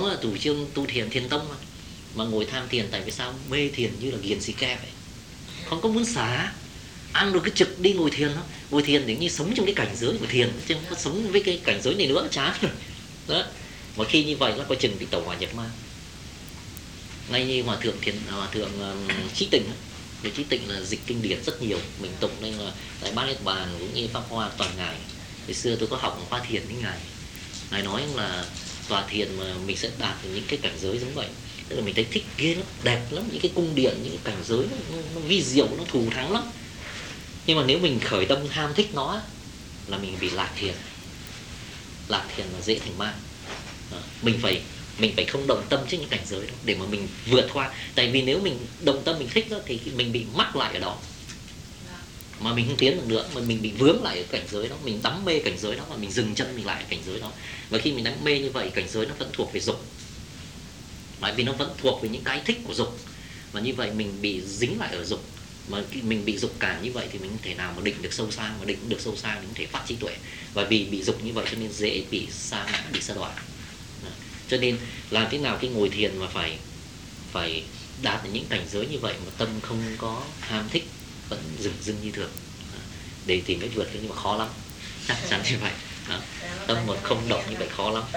có chủ trương tu thiền thiền tông mà ngồi tham thiền. Tại vì sao? Mê thiền như là ghiền xì ke vậy, không có muốn xả, ăn rồi cứ trực đi ngồi thiền đó. Ngồi thiền để như sống trong cái cảnh giới của thiền, chứ không có sống với cái cảnh giới này nữa, chán rồi đó. Mà khi như vậy nó coi chừng bị tẩu hỏa nhập ma. Ngay như hòa thượng Trí Tịnh, người Trí Tịnh là dịch kinh điển rất nhiều, mình tụng nên là tại Bát Niết Bàn cũng như Pháp Hoa toàn ngài. Hồi xưa tôi có học khóa thiền với ngài nói là tòa thiền mà mình sẽ đạt được những cái cảnh giới giống vậy. Tức là mình thấy thích ghê lắm, đẹp lắm, những cái cung điện, những cái cảnh giới nó vi diệu, nó thù thắng lắm. Nhưng mà nếu mình khởi tâm ham thích nó là mình bị lạc thiền. Lạc thiền là dễ thành ma. Mình phải không động tâm trước những cảnh giới đó để mà mình vượt qua. Tại vì nếu mình động tâm mình thích đó thì mình bị mắc lại ở đó, mà mình không tiến được nữa, mà mình bị vướng lại ở cảnh giới đó, mình đắm mê cảnh giới đó và mình dừng chân mình lại ở cảnh giới đó. Và khi mình đắm mê như vậy, cảnh giới nó vẫn thuộc về dục, bởi vì nó vẫn thuộc về những cái thích của dục, và như vậy mình bị dính lại ở dục. Mà mình bị dục cản như vậy thì mình không thể nào mà định được sâu xa, mà định được sâu xa mình không thể phát trí tuệ. Và vì bị dục như vậy cho nên dễ bị sa ngã, bị sa đọa. Cho nên làm thế nào khi ngồi thiền mà phải đạt được những cảnh giới như vậy mà tâm không có ham thích, vẫn dừng dưng như thường, để tìm cách vượt. Nhưng mà khó lắm, chắc chắn như vậy đó. Tâm mà không động như vậy khó lắm.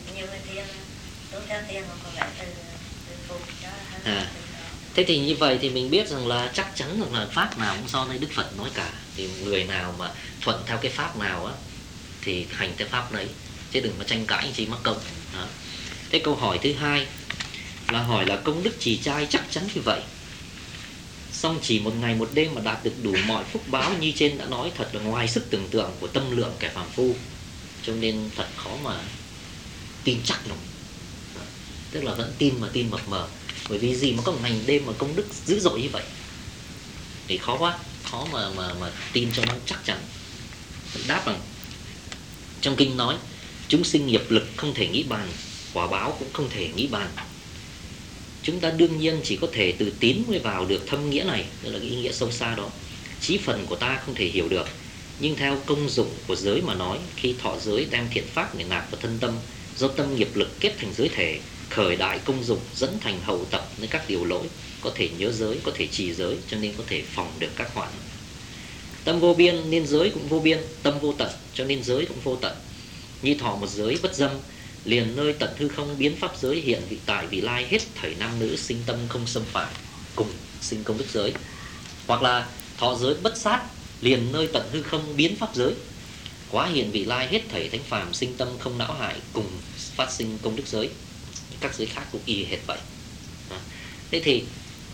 Thế thì như vậy thì mình biết rằng là chắc chắn là pháp nào cũng do đây Đức Phật nói cả. Thì người nào mà thuận theo cái pháp nào á thì hành theo pháp đấy, chứ đừng có tranh cãi gì mắc công đó. Thế câu hỏi thứ hai là hỏi là công đức trì trai chắc chắn như vậy, song chỉ một ngày một đêm mà đạt được đủ mọi phúc báo như trên đã nói, thật là ngoài sức tưởng tượng của tâm lượng kẻ phàm phu. Cho nên thật khó mà tin chắc được. Tức là vẫn tin mà tin mập mờ. Bởi vì gì mà có một ngày đêm mà công đức dữ dội như vậy thì khó quá, khó mà tin cho nó chắc chắn. Đáp rằng trong kinh nói chúng sinh nghiệp lực không thể nghĩ bàn, quả báo cũng không thể nghĩ bàn. Chúng ta đương nhiên chỉ có thể từ tín mới vào được thâm nghĩa này, đó là cái ý nghĩa sâu xa đó. Chí phần của ta không thể hiểu được, nhưng theo công dụng của giới mà nói, khi thọ giới đem thiện pháp để nạp vào thân tâm, do tâm nghiệp lực kết thành giới thể, khởi đại công dụng, dẫn thành hậu tập nên các điều lỗi, có thể nhớ giới, có thể trì giới, cho nên có thể phòng được các hoạn. Tâm vô biên nên giới cũng vô biên, tâm vô tận cho nên giới cũng vô tận. Như thọ một giới bất dâm, liền nơi tận hư không biến pháp giới hiện vị tại vị lai, hết thảy nam nữ sinh tâm không xâm phạm, cùng sinh công đức giới. Hoặc là thọ giới bất sát, liền nơi tận hư không biến pháp giới, quá hiện vị lai, hết thảy thánh phàm sinh tâm không não hại, cùng phát sinh công đức giới. Các giới khác cũng y hệt vậy. Thế thì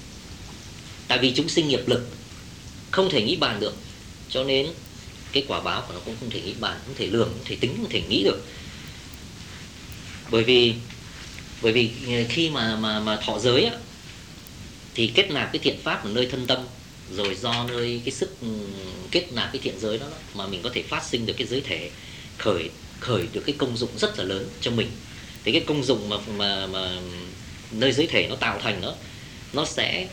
tại vì chúng sinh nghiệp lực không thể nghĩ bàn được, cho nên cái quả báo của nó cũng không thể nghĩ bàn, không thể lường, không thể tính, không thể nghĩ được. Bởi vì khi mà thọ giới á, thì kết nạp cái thiện pháp ở nơi thân tâm, rồi do nơi cái sức kết nạp cái thiện giới đó mà mình có thể phát sinh được cái giới thể, khởi được cái công dụng rất là lớn cho mình. Thì cái công dụng mà nơi giới thể nó tạo thành đó, nó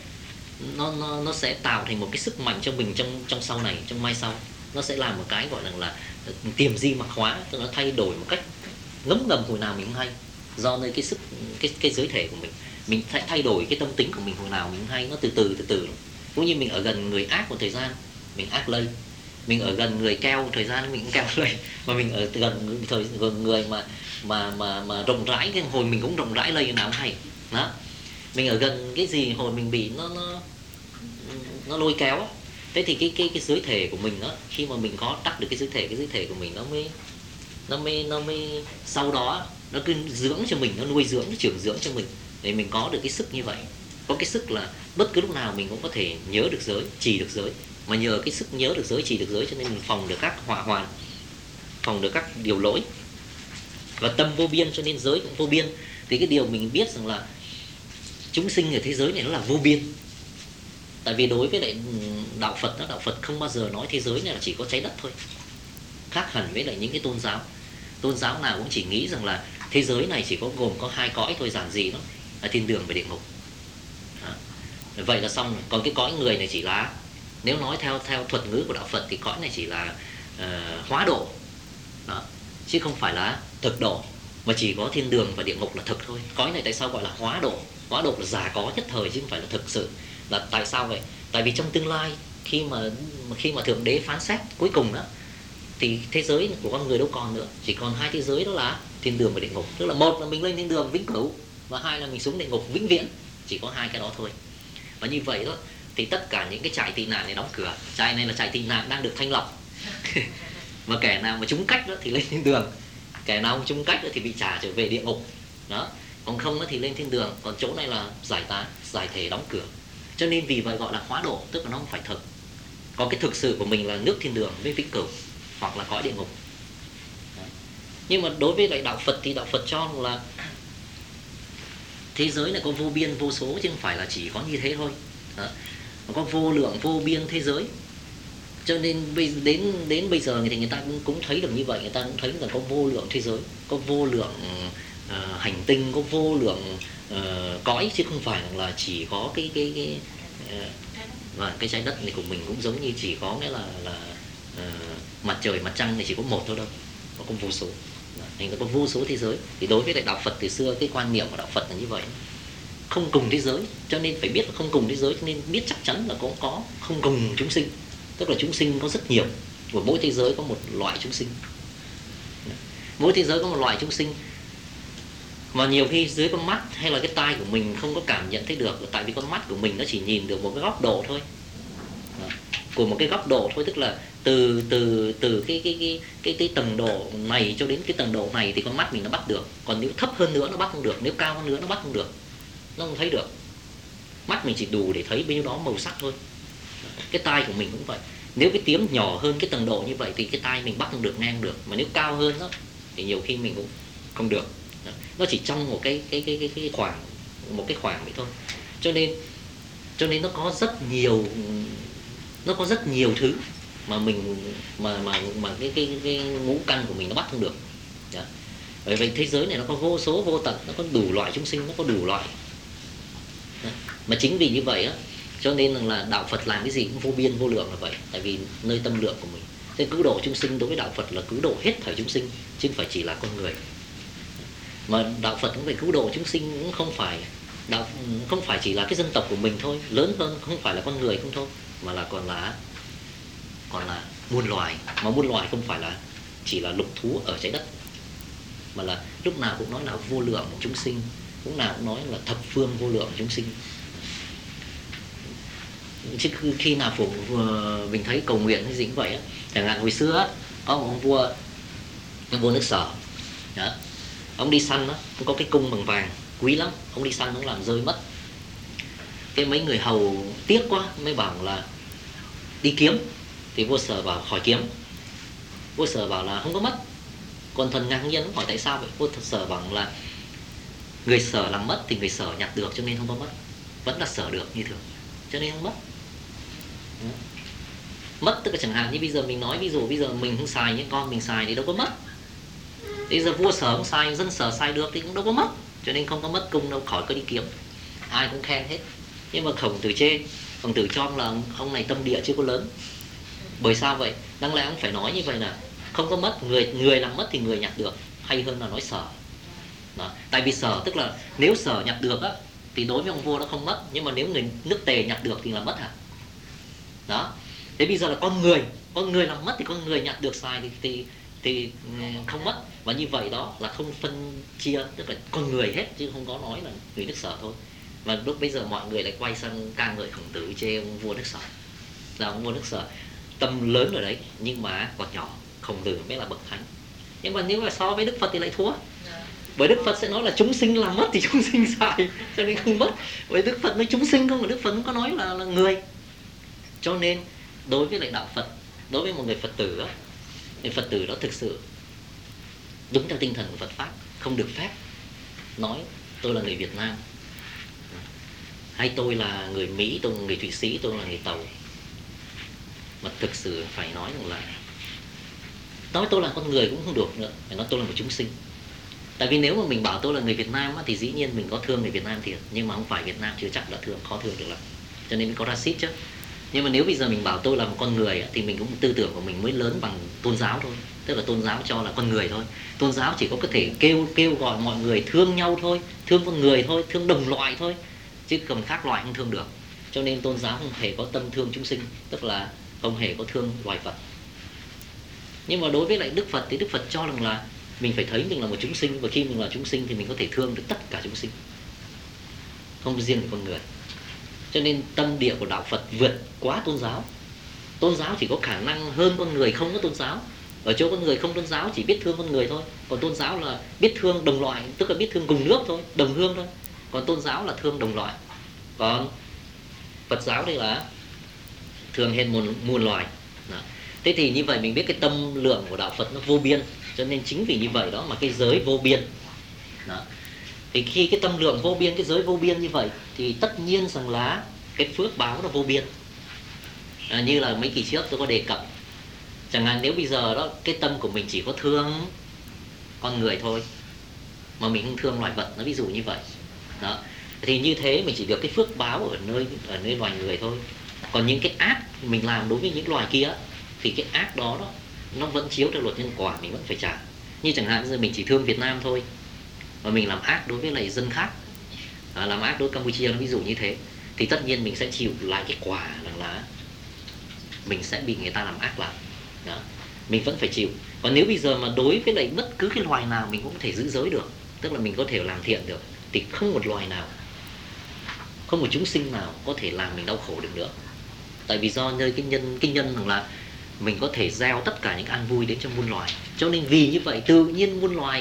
sẽ tạo thành một cái sức mạnh cho mình trong sau này, trong mai sau. Nó sẽ làm một cái gọi là tiềm di mặc hóa, tức là thay đổi một cách ngấm ngầm hồi nào mình không hay, do nơi cái sức cái giới thể của mình sẽ thay đổi cái tâm tính của mình hồi nào mình không hay. Nó từ từ. Cũng như mình ở gần người ác một thời gian mình ác lây, mình ở gần người keo thời gian mình cũng keo lây, mà mình ở gần người mà rộng rãi cái hồi mình cũng rộng rãi lây nào hay đó. Mình ở gần cái gì hồi mình bị nó lôi kéo á. Thế thì cái giới thể của mình á, khi mà mình có đắc được cái giới thể của mình nó mới sau đó nó cứ dưỡng cho mình, nó nuôi dưỡng, nó trưởng dưỡng cho mình để mình có được cái sức như vậy. Có cái sức là bất cứ lúc nào mình cũng có thể nhớ được giới, trì được giới. Mà nhờ cái sức nhớ được giới, trì được giới cho nên mình phòng được các họa hoàn, phòng được các điều lỗi. Và tâm vô biên cho nên giới cũng vô biên. Thì cái điều mình biết rằng là chúng sinh ở thế giới này nó là vô biên. Tại vì đối với lại đạo Phật đó, đạo Phật không bao giờ nói thế giới này là chỉ có trái đất thôi. Khác hẳn với lại những cái tôn giáo. Tôn giáo nào cũng chỉ nghĩ rằng là thế giới này chỉ có gồm có hai cõi thôi, giản dị đó, là thiên đường và địa ngục. Đó. Vậy là xong. Còn cái cõi người này chỉ là, nếu nói theo thuật ngữ của đạo Phật thì cõi này chỉ là hóa độ đó, chứ không phải là thực độ. mà chỉ có thiên đường và địa ngục là thực thôi. Cõi này tại sao gọi là hóa độ? Hóa độ là giả có nhất thời chứ không phải là thực sự. Là tại sao vậy? Tại vì trong tương lai khi mà thượng đế phán xét cuối cùng đó, thì thế giới của con người đâu còn nữa, chỉ còn hai thế giới, đó là thiên đường và địa ngục. Tức là một là mình lên thiên đường vĩnh cửu, và hai là mình xuống địa ngục vĩnh viễn. Chỉ có hai cái đó thôi. Và như vậy đó thì tất cả những cái trại tị nạn này đóng cửa. Trại này là trại tị nạn đang được thanh lọc. Mà kẻ nào mà trúng cách đó thì lên thiên đường, kẻ nào không trúng cách đó thì bị trả trở về địa ngục. Đó. Còn không đó thì lên thiên đường. Còn chỗ này là giải tán, giải thể, đóng cửa. Cho nên vì vậy gọi là hóa độ, tức là nó không phải thực. Còn cái thực sự của mình là nước thiên đường với vĩnh cửu, hoặc là cõi địa ngục. Đấy. Nhưng mà đối với lại đạo Phật thì đạo Phật cho là thế giới này có vô biên vô số, chứ không phải là chỉ có như thế thôi. Đó. Có vô lượng vô biên thế giới. Cho nên đến bây giờ thì người ta cũng thấy được như vậy. Người ta cũng thấy là có vô lượng thế giới, có vô lượng hành tinh, có vô lượng cõi, chứ không phải là chỉ có và cái trái đất này của mình cũng giống như chỉ có nghĩa là mặt trời mặt trăng thì chỉ có một thôi đâu, nó có vô số. Thành ra có vô số thế giới. Thì đối với lại đạo Phật từ xưa, cái quan niệm của đạo Phật là như vậy, không cùng thế giới. Cho nên phải biết là không cùng thế giới, cho nên biết chắc chắn là có không cùng chúng sinh. Tức là chúng sinh có rất nhiều, của mỗi thế giới có một loại chúng sinh. Mỗi thế giới có một loại chúng sinh mà nhiều khi dưới con mắt hay là cái tai của mình không có cảm nhận thấy được, tại vì con mắt của mình nó chỉ nhìn được một cái góc độ thôi. Của một cái góc độ thôi, tức là từ cái tầng độ này cho đến cái tầng độ này thì con mắt mình nó bắt được. Còn nếu thấp hơn nữa nó bắt không được, nếu cao hơn nữa nó bắt không được, nó không thấy được. Mắt mình chỉ đủ để thấy bao nhiêu đó màu sắc thôi. Cái tai của mình cũng vậy. Nếu cái tiếng nhỏ hơn cái tầng độ như vậy thì cái tai mình bắt không được, nghe không được. Mà nếu cao hơn đó thì nhiều khi mình cũng không được. Nó chỉ trong một cái khoảng, một cái khoảng vậy thôi. Cho nên nó có rất nhiều thứ mà mình mà cái ngũ căn của mình nó bắt không được. Đó. Bởi vì thế giới này nó có vô số vô tận, nó có đủ loại chúng sinh, nó có đủ loại. Đó. Mà chính vì như vậy á, cho nên là đạo Phật làm cái gì cũng vô biên vô lượng là vậy. Tại vì nơi tâm lượng của mình. Thế cứu độ chúng sinh đối với đạo Phật là cứu độ hết thảy chúng sinh, chứ không phải chỉ là con người. Mà đạo Phật cũng phải cứu độ chúng sinh, cũng không phải chỉ là cái dân tộc của mình thôi, lớn hơn không phải là con người không thôi, mà là còn là muôn loài. Mà muôn loài không phải là chỉ là lục thú ở trái đất, mà là lúc nào cũng nói là vô lượng chúng sinh, lúc nào cũng nói là thập phương vô lượng chúng sinh. Chứ khi nào mình thấy cầu nguyện hay gì cũng vậy á. Chẳng hạn hồi xưa á, có một ông vua nước Sở đó. Ông đi săn á, có cái cung bằng vàng quý lắm, ông đi săn ông làm rơi mất. Cái mấy người hầu tiếc quá mới bảo là đi kiếm. Thì vua Sở bảo khỏi kiếm. Vua Sở bảo là không có mất. Còn thần ngạc nhiên hỏi tại sao vậy. Vua Sở bảo là người Sở làm mất thì người Sở nhặt được, cho nên không có mất. Vẫn là Sở được như thường, cho nên không mất. Mất tức là chẳng hạn như bây giờ mình nói, ví dụ bây giờ mình không xài, những con mình xài thì đâu có mất. Bây giờ vua Sở không xài, dân Sở xài được thì cũng đâu có mất, cho nên không có mất cung đâu, khỏi có đi kiếm. Ai cũng khen hết. Nhưng mà Khổng Tử chê. Khổng Tử cho là ông này tâm địa chưa có lớn. Bởi sao vậy? Đáng lẽ ông phải nói như vậy là không có mất, người làm mất thì người nhặt được, hay hơn là nói Sở. Đó. Tại vì Sở tức là nếu Sở nhặt được á thì đối với ông vua nó không mất, nhưng mà nếu người nước Tề nhặt được thì là mất hả? Đó. Thế bây giờ là con người làm mất thì con người nhặt được xài thì không mất. Và như vậy đó là không phân chia, tức là con người hết, chứ không có nói là người nước Sở thôi. Và lúc bây giờ mọi người lại quay sang ca ngợi Khổng Tử chê ông vua nước Sở. Là ông vua nước Sở tâm lớn ở đấy, nhưng mà còn nhỏ. Khổng Tử mới là bậc thánh. Nhưng mà nếu mà so với Đức Phật thì lại thua. Bởi Đức Phật sẽ nói là chúng sinh làm mất thì chúng sinh xài, cho nên không mất. Bởi Đức Phật nói chúng sinh không, mà Đức Phật không có nói là người. Cho nên đối với lại đạo Phật, đối với một người Phật tử đó, người Phật tử đó thực sự đúng theo tinh thần của Phật Pháp, không được phép nói tôi là người Việt Nam, hay tôi là người Mỹ, tôi là người Thụy Sĩ, tôi là người Tàu. Mà thực sự phải nói rằng là nói tôi là con người cũng không được nữa, phải nói tôi là một chúng sinh. Tại vì nếu mà mình bảo tôi là người Việt Nam á, thì dĩ nhiên mình có thương người Việt Nam thiệt, nhưng mà không phải Việt Nam chưa chắc đã thương, khó thương được lắm. Cho nên mới có racist chứ. Nhưng mà nếu bây giờ mình bảo tôi là một con người á, thì mình cũng tư tưởng của mình mới lớn bằng tôn giáo thôi. tức là tôn giáo cho là con người thôi. Tôn giáo chỉ có thể kêu gọi mọi người thương nhau thôi, thương con người thôi, thương đồng loại thôi, chứ còn khác loại không thương được. Cho nên tôn giáo không hề có tâm thương chúng sinh, tức là không hề có thương loài vật. Nhưng mà đối với lại Đức Phật thì Đức Phật cho rằng là mình phải thấy mình là một chúng sinh, và khi mình là chúng sinh thì mình có thể thương được tất cả chúng sinh, không riêng về con người. Cho nên tâm địa của đạo Phật vượt quá tôn giáo. Tôn giáo chỉ có khả năng hơn con người, không có tôn giáo. Ở chỗ con người không tôn giáo chỉ biết thương con người thôi, còn tôn giáo là biết thương đồng loại, tức là biết thương cùng nước thôi, đồng hương thôi. Còn tôn giáo là thương đồng loại. Còn Phật giáo đây là thương hết muôn loài. Đó. Thế thì như vậy mình biết cái tâm lượng của đạo Phật nó vô biên. Cho nên chính vì như vậy đó mà cái giới vô biên. Đó. Thì khi cái tâm lượng vô biên, cái giới vô biên như vậy thì tất nhiên rằng là cái phước báo nó vô biên. Như là mấy kỳ trước tôi có đề cập, chẳng hạn nếu bây giờ đó cái tâm của mình chỉ có thương con người thôi, mà mình không thương loài vật, nó ví dụ như vậy đó, thì như thế mình chỉ được cái phước báo ở nơi loài người thôi. Còn những cái ác mình làm đối với những loài kia thì cái ác đó nó vẫn chiếu theo luật nhân quả, mình vẫn phải trả. Như chẳng hạn giờ mình chỉ thương Việt Nam thôi mà mình làm ác đối với lại dân khác, làm ác đối với Campuchia, ví dụ như thế, thì tất nhiên mình sẽ chịu lại cái quả là mình sẽ bị người ta làm ác lại đó. Mình vẫn phải chịu. Còn nếu bây giờ mà đối với lại bất cứ cái loài nào mình cũng có thể giữ giới được, tức là mình có thể làm thiện được, thì không một loài nào, không một chúng sinh nào có thể làm mình đau khổ được nữa. Tại vì do nơi cái nhân rằng là mình có thể gieo tất cả những an vui đến cho muôn loài. Cho nên vì như vậy tự nhiên muôn loài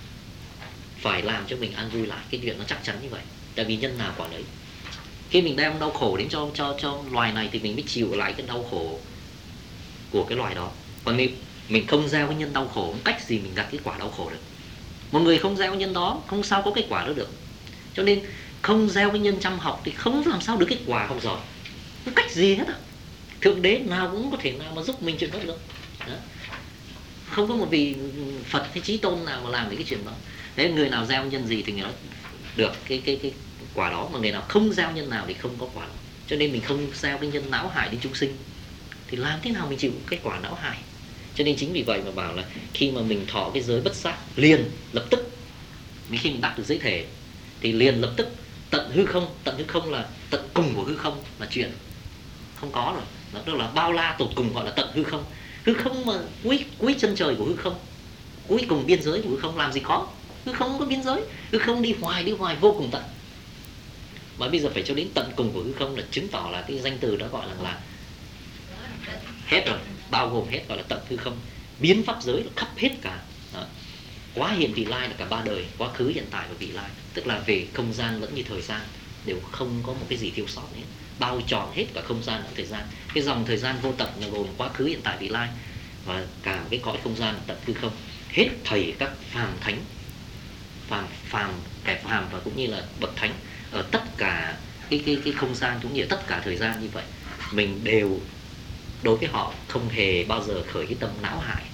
phải làm cho mình an vui lại. Cái chuyện nó chắc chắn như vậy. Tại vì nhân nào quả nấy. Khi mình đem đau khổ đến cho loài này thì mình mới chịu lại cái đau khổ của cái loài đó. Còn nếu mình không gieo cái nhân đau khổ, cách gì mình gặt cái quả đau khổ được. Một người không gieo nhân đó không sao có cái quả đó được. Cho nên không gieo cái nhân chăm học thì không làm sao được cái quả học giỏi, không cách gì hết. Thượng đế nào cũng có thể nào mà giúp mình chuyện đó được đó. Không có một vị Phật hay Chí Tôn nào mà làm được cái chuyện đó. Thế người nào gieo nhân gì thì người đó được cái quả đó, mà người nào không gieo nhân nào thì không có quả đó. Cho nên mình không gieo cái nhân não hại đến chúng sinh thì làm thế nào mình chịu cái quả não hại. Cho nên chính vì vậy mà bảo là khi mà mình thọ cái giới bất sát, liền lập tức, khi mình đạt được giới thể thì liền lập tức tận hư không là tận cùng của hư không, là chuyện không có rồi. Đó tức là bao la tột cùng, gọi là tận hư không. Hư không mà cuối chân trời của hư không, cuối cùng biên giới của hư không, làm gì có. Hư không có biên giới, hư không đi hoài vô cùng tận. Mà bây giờ phải cho đến tận cùng của hư không là chứng tỏ là cái danh từ đó gọi là hết rồi, bao gồm hết, gọi là tận hư không. Biến pháp giới là khắp hết cả đó. Quá hiện vị lai là cả ba đời, quá khứ, hiện tại và vị lai, tức là về không gian lẫn như thời gian đều không có một cái gì thiếu sót hết, bao tròn hết cả không gian lẫn thời gian. Cái dòng thời gian vô tận là gồm quá khứ, hiện tại, vị lai, và cả cái cõi không gian là tận hư không. Hết thảy các phàm thánh, kẻ phàm và cũng như là bậc thánh ở tất cả cái không gian cũng như tất cả thời gian như vậy, mình đều đối với họ không hề bao giờ khởi cái tâm não hại.